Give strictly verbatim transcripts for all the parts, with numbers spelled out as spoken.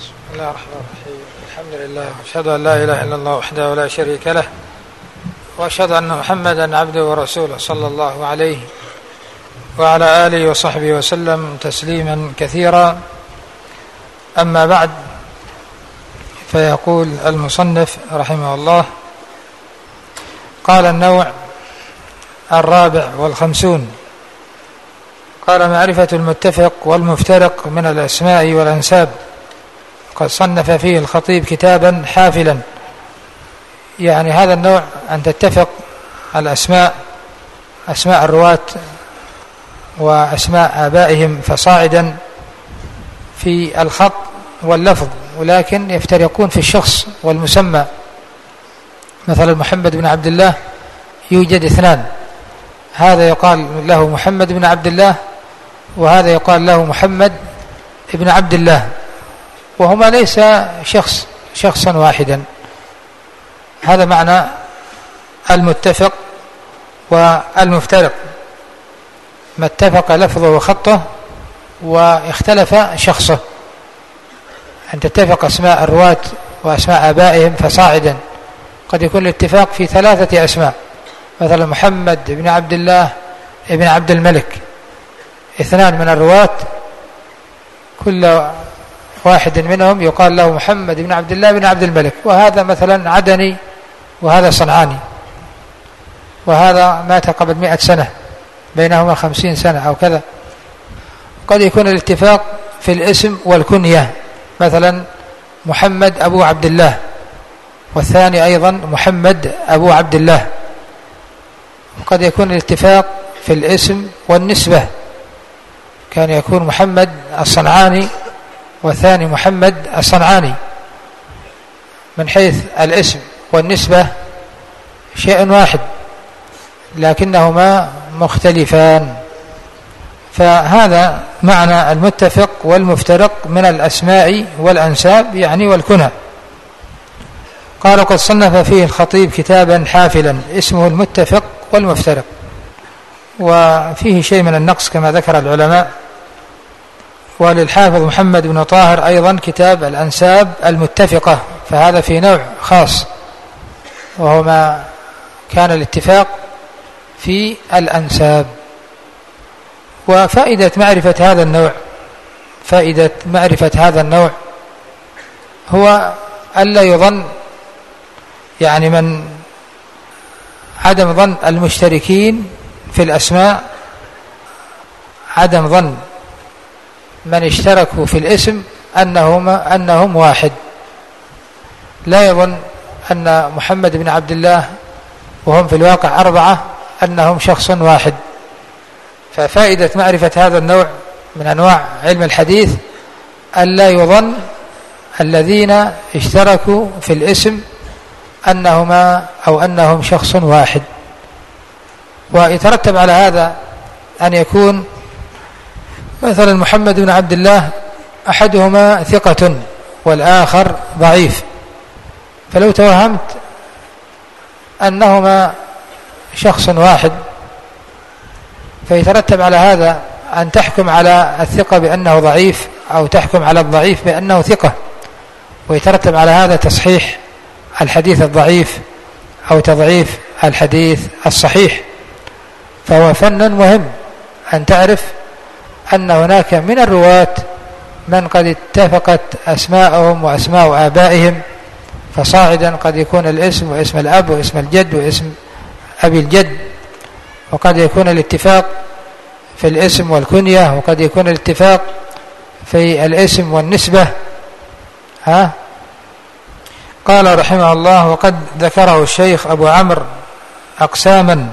بسم الله الرحمن الرحيم. الحمد لله وأشهد أن لا إله إلا الله وحده لا شريك له، وأشهد أن محمدا عبده ورسوله صلى الله عليه وعلى آله وصحبه وسلم تسليما كثيرا. أما بعد، فيقول المصنف رحمه الله: قال النوع الرابع والخمسون، قال: معرفة المتفق والمفترق من الأسماء والأنساب. قد صنف فيه الخطيب كتابا حافلا، يعني هذا النوع أن تتفق الأسماء، أسماء الرواة وأسماء آبائهم فصاعدا في الخط واللفظ، ولكن يفترقون في الشخص والمسمى. مثلا محمد بن عبد الله يوجد اثنان، هذا يقال له محمد بن عبد الله، وهذا يقال له محمد بن عبد الله، وهما ليس شخص شخصا واحدا. هذا معنى المتفق والمفترق، ما اتفق لفظه وخطه واختلف شخصه، أن تتفق أسماء الرواة وأسماء آبائهم فصاعدا. قد يكون الاتفاق في ثلاثة أسماء، مثلا محمد بن عبد الله بن عبد الملك، اثنان من الرواة كل واحد منهم يقال له محمد بن عبد الله بن عبد الملك، وهذا مثلا عدني وهذا صنعاني، وهذا مات قبل مئة سنة، بينهما خمسين سنة أو كذا. قد يكون الاتفاق في الاسم والكنية، مثلا محمد أبو عبد الله، والثاني أيضا محمد أبو عبد الله. وقد يكون الاتفاق في الاسم والنسبة، كان يكون محمد الصنعاني والثاني محمد الصنعاني، من حيث الاسم والنسبة شيء واحد لكنهما مختلفان. فهذا معنى المتفق والمفترق من الأسماء والأنساب، يعني والكنى. قال: قد صنف فيه الخطيب كتابا حافلا اسمه المتفق والمفترق، وفيه شيء من النقص كما ذكر العلماء. وللحافظ محمد بن طاهر أيضا كتاب الأنساب المتفقة، فهذا في نوع خاص، وهو ما كان الاتفاق في الأنساب. وفائدة معرفة هذا النوع فائدة معرفة هذا النوع هو ألا يظن، يعني من عدم ظن المشتركين في الأسماء، عدم ظن من اشتركوا في الاسم أنهم, أنهم واحد. لا يظن أن محمد بن عبد الله وهم في الواقع أربعة أنهم شخص واحد. ففائدة معرفة هذا النوع من أنواع علم الحديث ألا يظن الذين اشتركوا في الاسم أنهما أو أنهم شخص واحد. ويترتب على هذا أن يكون مثلا محمد بن عبد الله أحدهما ثقة والآخر ضعيف، فلو توهمت أنهما شخص واحد فيترتب على هذا أن تحكم على الثقة بأنه ضعيف، أو تحكم على الضعيف بأنه ثقة، ويترتب على هذا تصحيح الحديث الضعيف أو تضعيف الحديث الصحيح. فهو فن مهم أن تعرف أن هناك من الرواة من قد اتفقت أسماءهم وأسماء آبائهم فصاعدا، قد يكون الاسم واسم الأب واسم الجد واسم أبي الجد، وقد يكون الاتفاق في الاسم والكنية، وقد يكون الاتفاق في الاسم والنسبة. ها قال رحمه الله: وقد ذكره الشيخ أبو عمرو أقساما،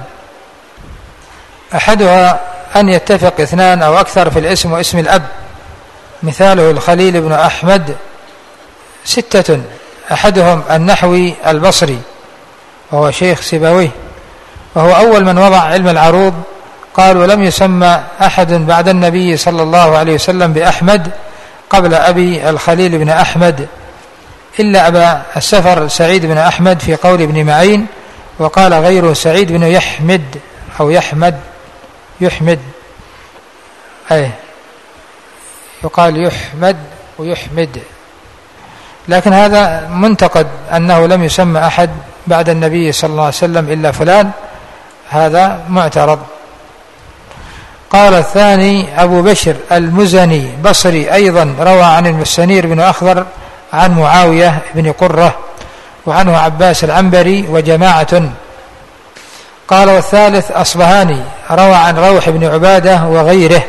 أحدها أن يتفق اثنان أو أكثر في الاسم واسم الأب، مثاله الخليل بن أحمد ستة، أحدهم النحوي البصري وهو شيخ سيبويه، وهو أول من وضع علم العروض. قال: ولم يسمى أحد بعد النبي صلى الله عليه وسلم بأحمد قبل أبي الخليل بن أحمد إلا أبا السفر سعيد بن أحمد في قول ابن معين، وقال غيره سعيد بن يحمد أو يحمد يحمد أي يقال يحمد ويحمد لكن هذا منتقد أنه لم يسمى أحد بعد النبي صلى الله عليه وسلم إلا فلان، هذا معترض. قال الثاني أبو بشر المزني بصري أيضا، روى عن المستنير بن أخضر عن معاوية بن قرة، وعنه عباس العنبري وجماعة. قال والثالث أصبهاني، روى عن روح بن عبادة وغيره.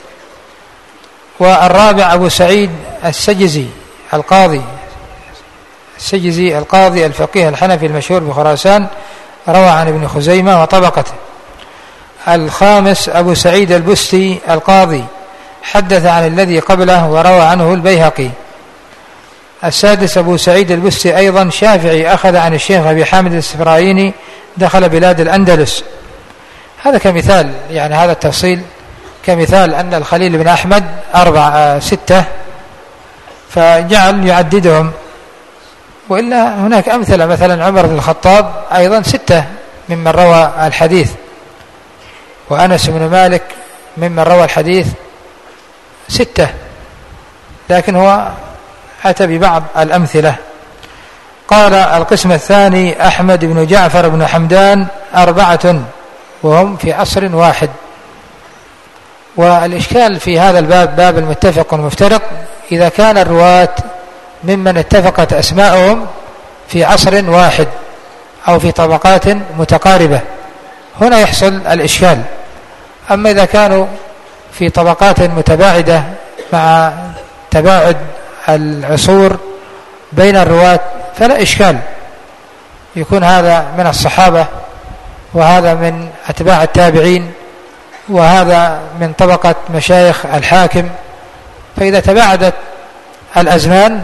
والرابع أبو سعيد السجزي القاضي السجزي القاضي الفقيه الحنفي المشهور بخراسان، روى عن ابن خزيمة وطبقته. الخامس أبو سعيد البستي القاضي، حدث عن الذي قبله وروى عنه البيهقي. السادس أبو سعيد البستي أيضا شافعي، أخذ عن الشيخ أبي حامد السفرايني، دخل بلاد الأندلس. هذا كمثال، يعني هذا التفصيل كمثال أن الخليل بن أحمد أربعة ستة، فجعل يعددهم. وإلا هناك أمثلة، مثلا عمر بن الخطاب أيضا ستة ممن روى الحديث، وأنس بن مالك ممن روى الحديث ستة، لكن هو أتى ببعض الأمثلة. قال القسم الثاني أحمد بن جعفر بن حمدان أربعة، وهم في عصر واحد. والإشكال في هذا الباب، باب المتفق والمفترق، إذا كان الرواة ممن اتفقت أسماءهم في عصر واحد أو في طبقات متقاربة، هنا يحصل الإشكال. أما إذا كانوا في طبقات متباعدة مع تباعد العصور بين الرواة فلا إشكال، يكون هذا من الصحابة وهذا من أتباع التابعين وهذا من طبقة مشايخ الحاكم، فإذا تباعدت الأزمان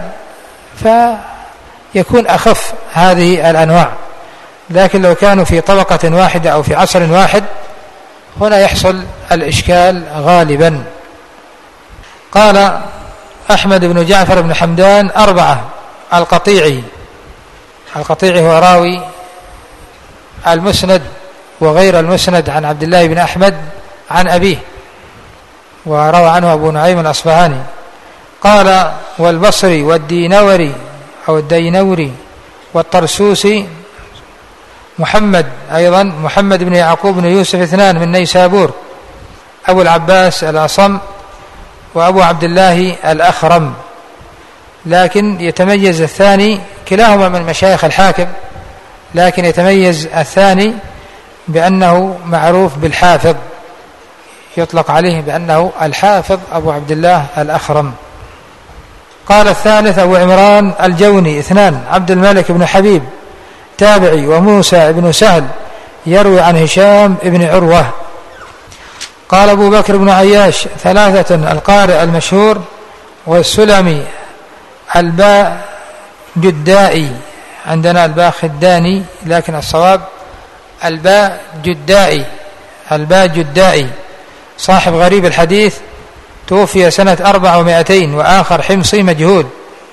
فيكون أخف هذه الأنواع. لكن لو كانوا في طبقة واحدة أو في عصر واحد هنا يحصل الإشكال غالبا. قال أحمد بن جعفر بن حمدان أربعة. القطيعي، القطيعي هو راوي المسند وغير المسند عن عبد الله بن أحمد عن أبيه، وروى عنه أبو نعيم الأصفهاني. قال والبصري والدينوري أو الدينوري والطرسوسي محمد، أيضا محمد بن يعقوب بن يوسف اثنان من نيسابور، أبو العباس الأصم وأبو عبد الله الأخرم. لكن يتميز الثاني، كلاهما من مشايخ الحاكم، لكن يتميز الثاني بأنه معروف بالحافظ، يطلق عليه بأنه الحافظ أبو عبد الله الأخرم. قال الثالث أبو عمران الجوني اثنان، عبد الملك بن حبيب تابعي، وموسى بن سهل يروي عن هشام بن عروة. قال أبو بكر بن عياش ثلاثة، القارئ المشهور والسلمي الباء جدائي، عندنا الباء خداني لكن الصواب الباء جدائي، الباء جدائي، صاحب غريب الحديث، توفي سنة أربع ومائتين، وآخر حمصي مجهول.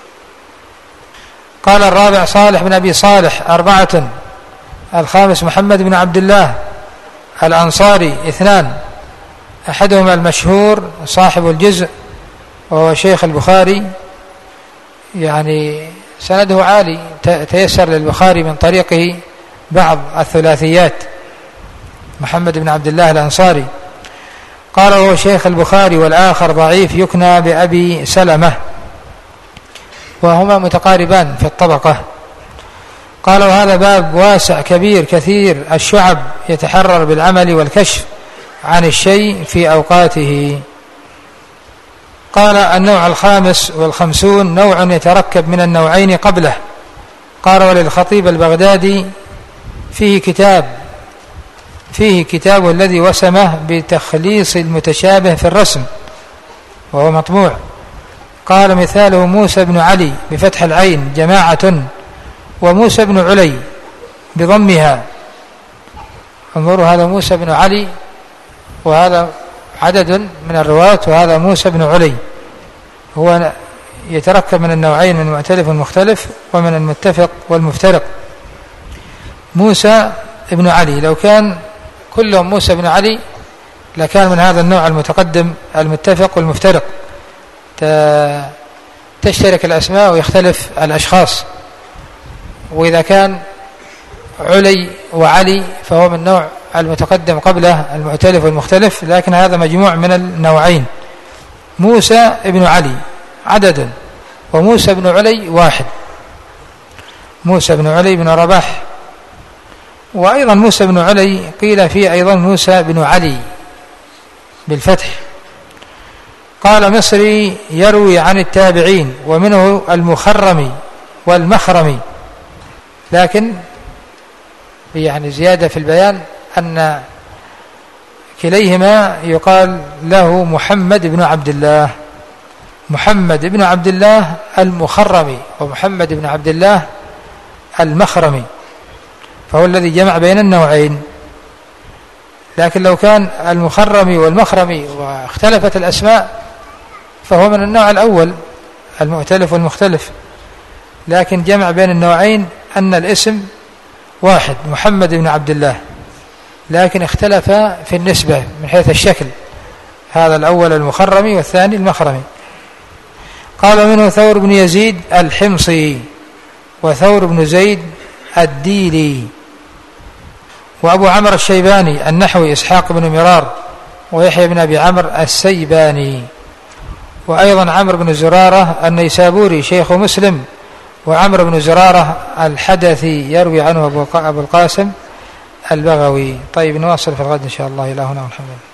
قال الرابع صالح بن أبي صالح أربعة. الخامس محمد بن عبد الله الأنصاري اثنان، أحدهما المشهور صاحب الجزء وهو شيخ البخاري، يعني سنده عالي، تيسر للبخاري من طريقه بعض الثلاثيات، محمد بن عبد الله الأنصاري. قال هو شيخ البخاري، والآخر ضعيف يكنى بأبي سلمة، وهما متقاربان في الطبقة. قال وهذا باب واسع كبير كثير الشعب، يتحرر بالعمل والكشف عن الشيء في أوقاته. قال النوع الخامس والخمسون نوع يتركب من النوعين قبله. قال وللخطيب البغدادي فيه كتاب فيه كتاب الذي وسمه بتخليص المتشابه في الرسم، وهو مطبوع. قال مثاله موسى بن علي بفتح العين جماعة، وموسى بن علي بضمها. انظروا، هذا موسى بن علي وهذا عدد من الرواة، وهذا موسى بن علي، هو يتركب من النوعين، من مؤتلف ومختلف ومن المتفق والمفترق. موسى بن علي، لو كان كلهم موسى بن علي لكان من هذا النوع المتقدم المتفق والمفترق، تشترك الأسماء ويختلف الأشخاص. وإذا كان علي وعلي فهو من نوع المتقدم قبله المؤتلف والمختلف، لكن هذا مجموع من النوعين. موسى ابن علي عدد، وموسى بن علي واحد، موسى بن علي بن رباح. وأيضا موسى بن علي قيل فيه أيضا موسى بن علي بالفتح. قال مصري يروي عن التابعين ومنه المخرمي والمخرمي، لكن يعني زيادة في البيان أن كليهما يقال له محمد بن عبد الله، محمد بن عبد الله المخرمي ومحمد بن عبد الله المخرمي، فهو الذي جمع بين النوعين. لكن لو كان المخرمي والمخرمي واختلفت الأسماء فهو من النوع الأول المؤتلف والمختلف، لكن جمع بين النوعين أن الاسم واحد محمد بن عبد الله، لكن اختلف في النسبة من حيث الشكل، هذا الأول المخرمي والثاني المخرمي. قال منه ثور بن يزيد الحمصي وثور بن زيد الديلي، وأبو عمرو الشيباني النحوي إسحاق بن مرار، ويحيى بن أبي عمرو السيباني، وأيضا عمرو بن زرارة النيسابوري شيخ مسلم، وعمرو بن زرارة الحدثي يروي عنه أبو القاسم البغوي. طيب نواصل في الغد إن شاء الله. إلى هنا والحمد لله.